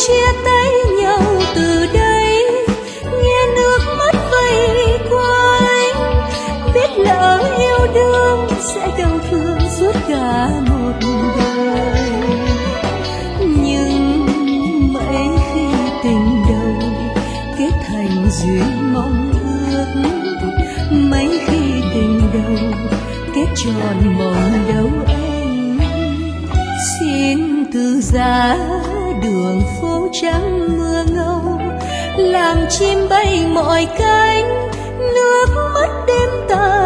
chia tay nhau từ đây, nghe nước mắt vây quanh, biết lỡ yêu đương sẽ đau thương suốt cả một đời. Nhưng mấy khi tình đầu kết thành duyên mong ước, mấy khi tình đầu kết tròn mộng đâu anh. Xin từ giá đường phố trắng mưa ngâu, làm chim bay mọi cánh, nước mắt đêm ta